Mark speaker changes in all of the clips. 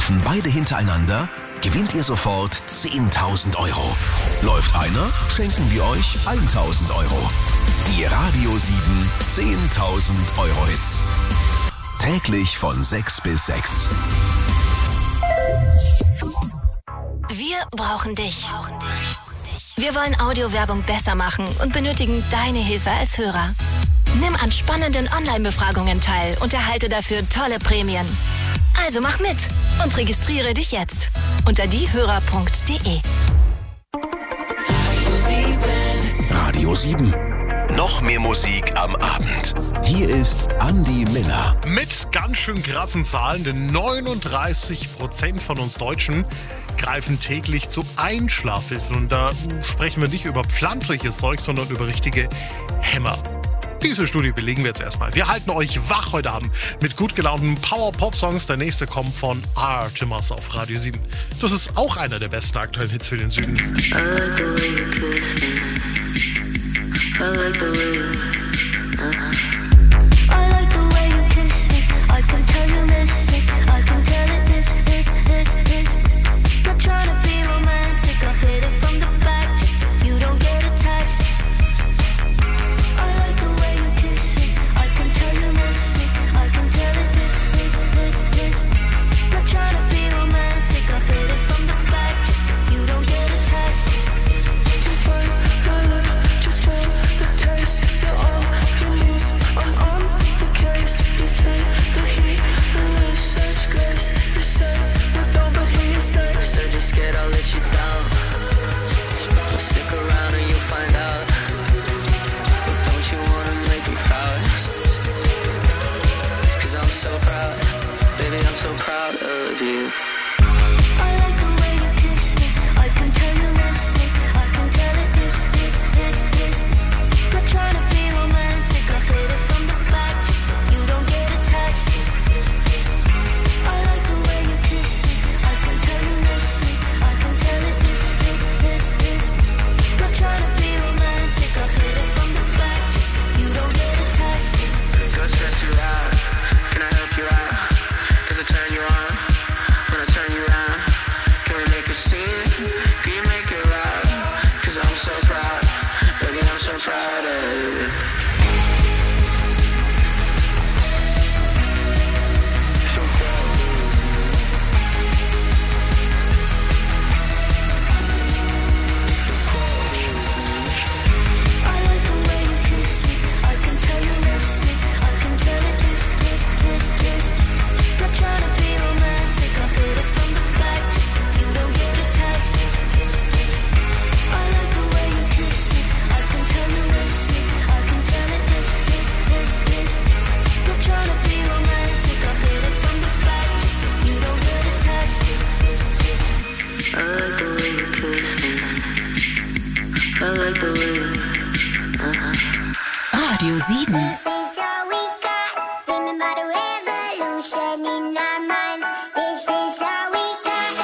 Speaker 1: Laufen beide hintereinander? Gewinnt ihr sofort 10.000 Euro. Läuft einer? Schenken wir euch 1.000 Euro. Die Radio 7 10.000 Euro Hits. Täglich von 6 bis 6.
Speaker 2: Wir brauchen dich. Wir wollen Audiowerbung besser machen und benötigen deine Hilfe als Hörer. Nimm an spannenden Online-Befragungen teil und erhalte dafür tolle Prämien. Also mach mit und registriere dich jetzt unter diehörer.de.
Speaker 1: Radio 7. Noch mehr Musik am Abend. Hier ist Andi Miller.
Speaker 3: Mit ganz schön krassen Zahlen, denn 39% von uns Deutschen greifen täglich zu Einschlafhilfen. Und da sprechen wir nicht über pflanzliches Zeug, sondern über richtige Hämmer. Diese Studie belegen wir jetzt erstmal. Wir halten euch wach heute Abend mit gut gelaunten Power-Pop-Songs. Der nächste kommt von Artemis auf Radio 7. Das ist auch einer der besten aktuellen Hits für den Süden.
Speaker 4: I like the way you I like the way you kiss me. I can tell you miss it. I can tell it is. Not trying to be romantic. I hit it from the back just so you don't get attached. I like the way you kiss me. I can tell you miss it. I can tell it is. Not trying to be romantic. I hit it from the back just so you don't get attached. You're all you need, I'm on the case. You take the heat and with such grace. You say you don't, but here you stay. Said you're scared I'll let you down. Well, stick around and you'll find out. But don't you wanna make me proud? 'Cause I'm so proud, baby, I'm so proud of you. I like the way you kiss me. I can tell you miss me. I can tell it is. Not trying to be romantic, I hit it from the back just so you don't get attached. I like the way you kiss me, I can tell you miss me. I can tell it is. Not trying to be romantic, I hit it from the back just so you don't get attached. Go stress you out, can I help you out? Does it turn you on, when I turn you around? Can we make a scene, can you make it loud? 'Cause I'm so proud, baby, I'm so proud of you.
Speaker 2: Radio 7.
Speaker 5: This is all we got. Remember the revolution in our minds. This is all we got.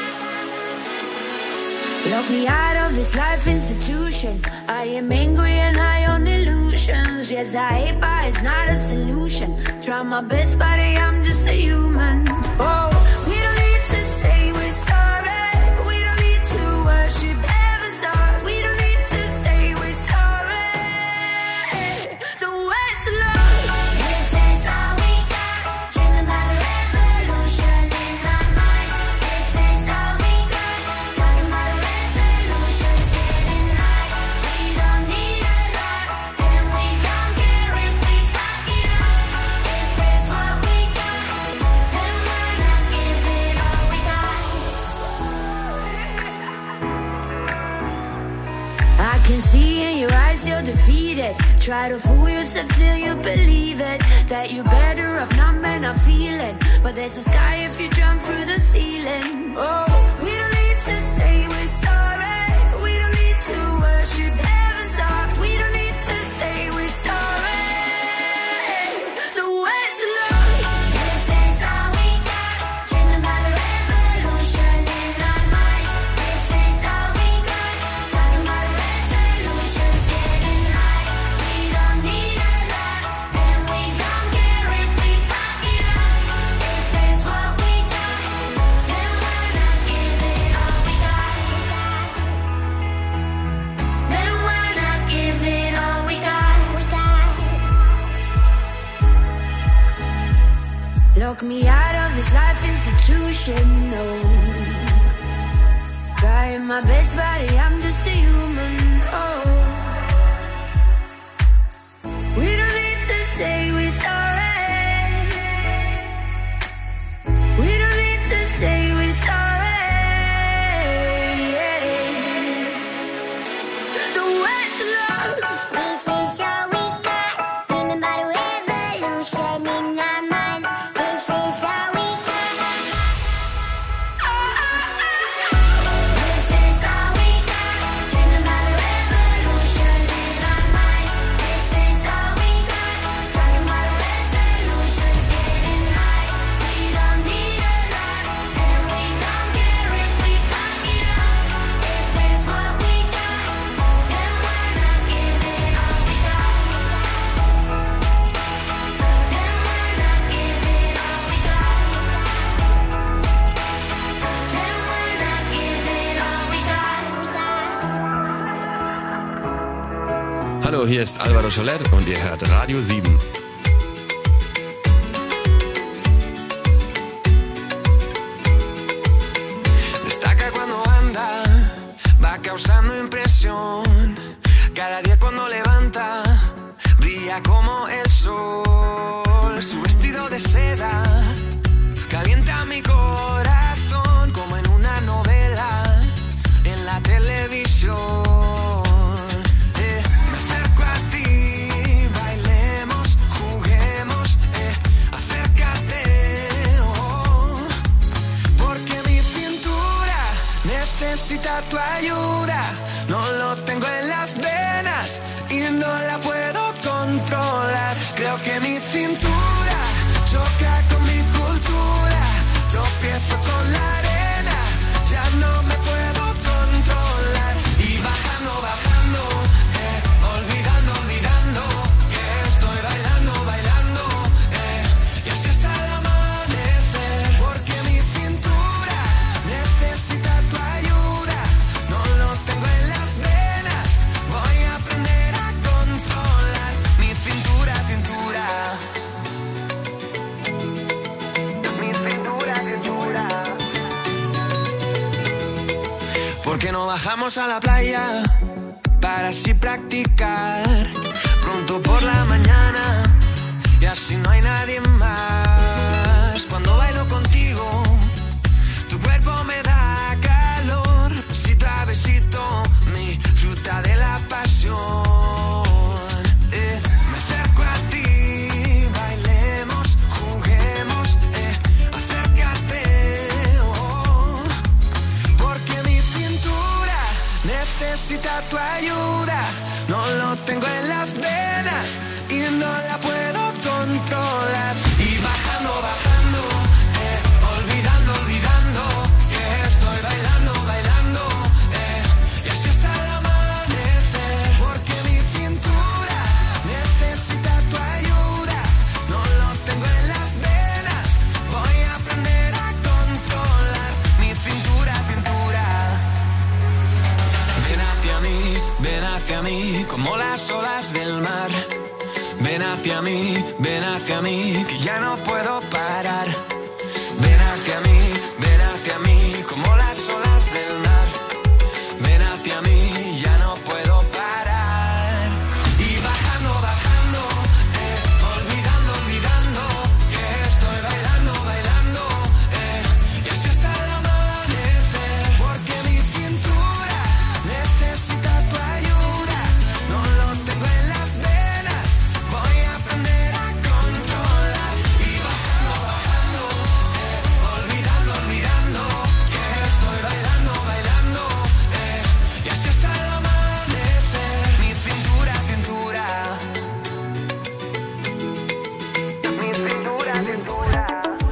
Speaker 4: Lock me out of this life institution. I am angry and high on illusions. Yes, I hate, but it's not a solution. Try my best, buddy, I'm just a human. Oh, we don't need to say we're sorry. We don't need to worship heaven's heart. We don't need to say we're sorry. So where's the love?
Speaker 5: This is all we got. Dreaming about a revolution in our minds. This is all we got. Talking about resolutions, getting high. We don't need a lot, and we don't care if we fuck it up. If it's what we got, then why not give it all we got?
Speaker 4: I can see in your eyes you're defeated. Try to fool yourself till you believe it. That you're better off not men are feeling. But there's a sky if you jump through the ceiling. Oh, we don't need to say we're sorry. We don't need to worship heaven's heart. We don't need to say we're sorry. So where's the love?
Speaker 5: This is all we got. Dreaming about a revolution in our minds. This is all we got. Talking about resolutions, getting high. We don't need a lot, and we don't care if we fuck it up. If it's what we got,
Speaker 4: part of his life institution, no. Trying my best, buddy, I'm just a human, oh. We don't need to say we're sorry. We don't need to say we're sorry. So where's the love?
Speaker 5: This is all we got. Dreaming about a revolution in our minds. This is all we got. This is all we got. Dreaming about a revolution in our minds. This is all we got. Talking about a resolution's getting high. We don't need a lot, and we don't care if we fuck it up. If it's what we got, then we're not giving all we got. Then we're not giving all we got. Then we're not giving all we got.
Speaker 6: Hallo, hier ist Alvaro Soler und ihr hört Radio 7.
Speaker 7: Destaca cuando anda, va causando impresión. Cada día cuando levanta, brilla como el sol. Su vestido de seda calienta mi corazón como en una novela en la televisión. Me acerco a ti, bailemos, juguemos, acércate, oh. Porque mi cintura necesita tu ayuda. No lo tengo en las venas y no la puedo controlar. Creo que mi cintura choca con mi cultura. Tropiezo con la arena, ya no me puedo controlar. Y bajando, bajando, olvidando, olvidando que estoy bailando, bailando, y así hasta el amanecer. Porque mi cintura necesita tu ayuda. No lo tengo en las venas, voy a aprender a controlar mi cintura, cintura. Mi cintura, cintura. ¿Por qué no bajamos a la playa para así practicar pronto por la mañana y así no hay nadie más? Cuando bailo contigo, tu cuerpo me da calor. Besito a besito, mi fruta de la pasión. Me acerco a ti, bailemos, juguemos, acércate, oh. Porque mi cintura necesita tu ayuda. No lo tengo en las venas y no la puedo controlar. Y bajando, bajando, olvidando, olvidando que estoy bailando, bailando, y así hasta el amanecer. Porque mi cintura necesita tu ayuda. No lo tengo en las venas, voy a aprender a controlar mi cintura, cintura. Ven hacia mí, como las olas del mar. Ven hacia mí, que ya no puedo parar. Ven hacia mí, como las olas del mar. Ven hacia mí, ya no puedo parar. Y bajando, bajando, olvidando, olvidando que estoy bailando, bailando, y así hasta el amanecer. Porque mi cintura necesita tu ayuda. No lo tengo en las venas, voy a aprender a controlar. Y bajando, bajando, olvidando, olvidando que estoy bailando, bailando, y así hasta el amanecer. Mi cintura, cintura. Mi cintura, cintura.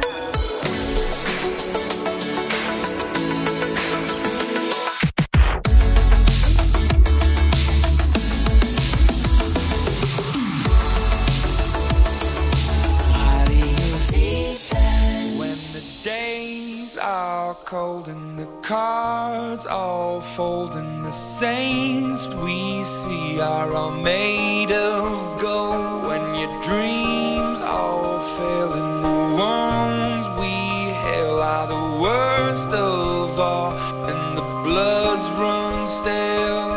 Speaker 7: When the days are cold and the cards all fold and the saints we see are all made of gold. When your dreams all fail and the ones we last of all, and the bloods run stale.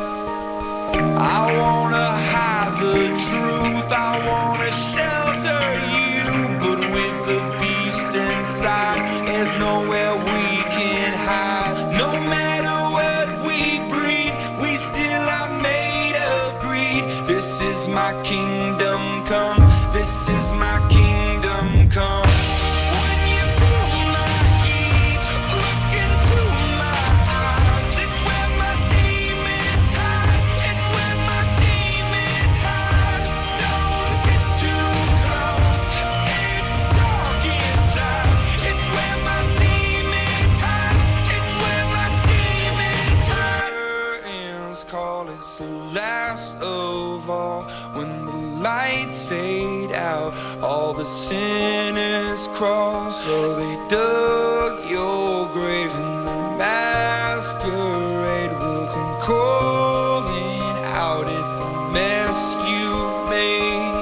Speaker 7: I wanna hide the truth, I wanna shelter you, but with the beast inside, there's nowhere we can hide. No matter what we breed, we still are made of greed. This is my kingdom come, this is my kingdom come. When you feel my heat, look into my eyes, it's where my demons hide, it's where my demons hide. Don't get too close, it's dark inside, it's where my demons hide, it's where my demons hide. Curtains call it's the last of all. When the lights fade out, all the sinners crawl. So they dug your grave, and the masquerade will come calling out at the mess you've made.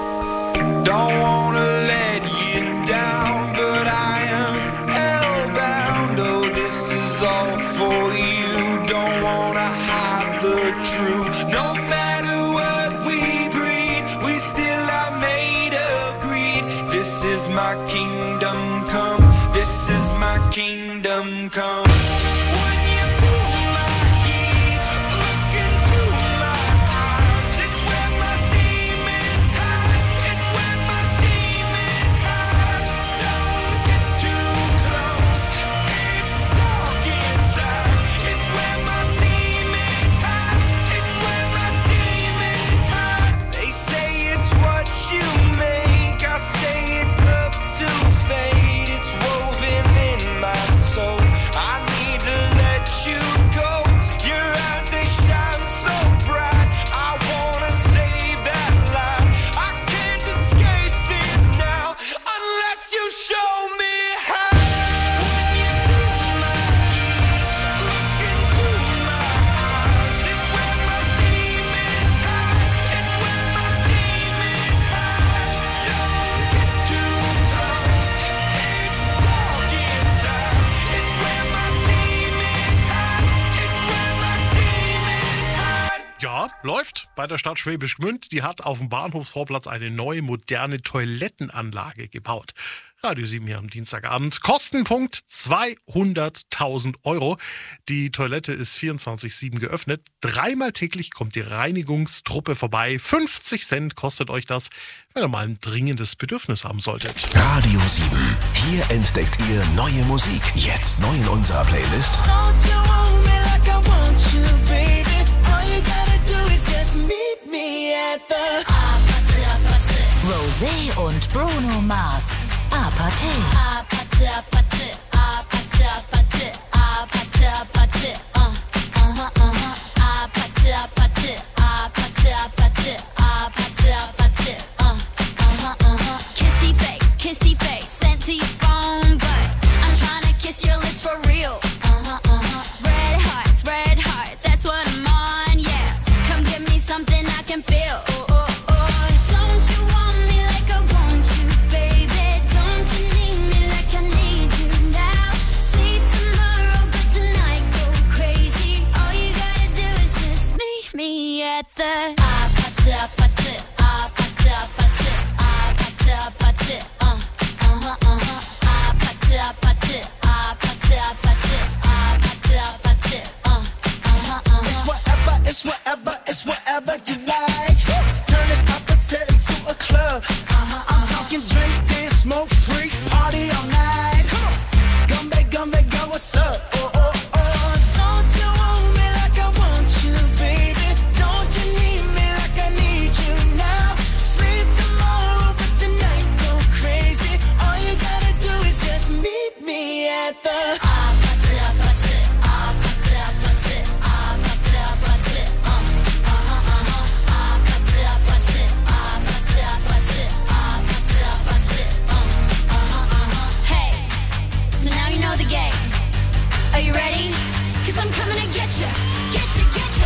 Speaker 7: Don't wanna let you down, but I am hellbound. Oh, this is all for you. Don't wanna hide the truth. No matter what we breed, we still are made of greed. This is my kingdom come, this is my kingdom come. When you feel my heat, look into my eyes, it's where my demons hide, it's where my demons hide. Don't get too close, it's dark inside, it's where my demons hide, it's where my demons hide. They say it's what you make, I say it's up to fate. It's woven in my soul, I need to let you go. Your eyes, they shine so bright, I wanna save that light. I can't escape this now, unless you show me how. When you feel my heat, look into my eyes, it's where my demons hide, it's where my demons hide. Don't get too close, it's dark inside, it's where my demons hide, it's where my demons hide.
Speaker 3: Ja, läuft bei der Stadt Schwäbisch Gmünd. Die hat auf dem Bahnhofsvorplatz eine neue, moderne Toilettenanlage gebaut. Radio 7 hier am Dienstagabend. Kostenpunkt 200.000 Euro. Die Toilette ist 24/7 geöffnet. Dreimal täglich kommt die Reinigungstruppe vorbei. 50 Cent kostet euch das, wenn ihr mal ein dringendes Bedürfnis haben solltet.
Speaker 1: Radio 7. Hier entdeckt ihr neue Musik. Jetzt neu in unserer Playlist.
Speaker 4: Don't you want me like I want you, baby? All you gotta do is just meet me at the
Speaker 8: Rosé und Bruno Mars. Apathy.
Speaker 5: Kissy face, sent to your phone, but I'm trying to kiss your lips for real. Red hearts, that's what I'm on, yeah. Come give me something I can feel. Don't you want me like I want you, baby? Don't you need me like I need you now? See tomorrow, but tonight go crazy. All you gotta do is just meet me at the
Speaker 7: It's whatever you like. Turn this opposite into a club. I'm talking drink, dance, smoke, freak, party all night. Gumbe, go, what's up?
Speaker 4: Don't you want me like I want you, baby? Don't you need me like I need you now? Sleep tomorrow, but tonight go crazy. All you gotta do is just meet me at the
Speaker 5: Are you ready? 'Cause I'm coming to get you.